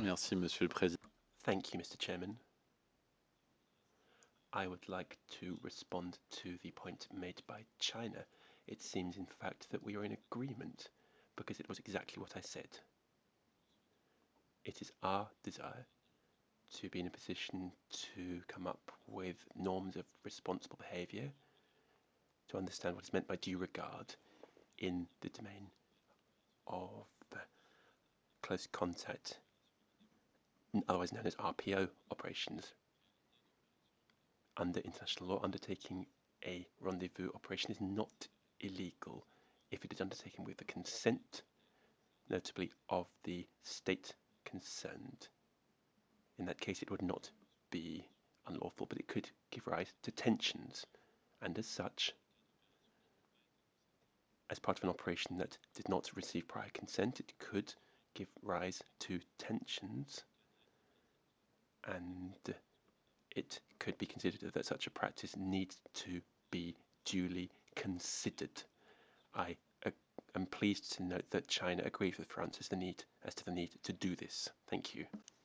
Merci, Monsieur le Président. Thank you, Mr. Chairman. I would like to respond to the point made by China. It seems, in fact, that we are in agreement because it was exactly what I said. It is our desire to be in a position to come up with norms of responsible behaviour, to understand what is meant by due regard in the domain of close contact, otherwise known as RPO operations. Under international law, undertaking a rendezvous operation is not illegal if it is undertaken with the consent, notably of the state concerned. In that case, it would not be unlawful, but it could give rise to tensions, and as such, as part of an operation that did not receive prior consent, it could give rise to tensions, and it could be considered that such a practice needs to be duly considered. I am pleased to note that China agrees with France as to the need to do this. Thank you.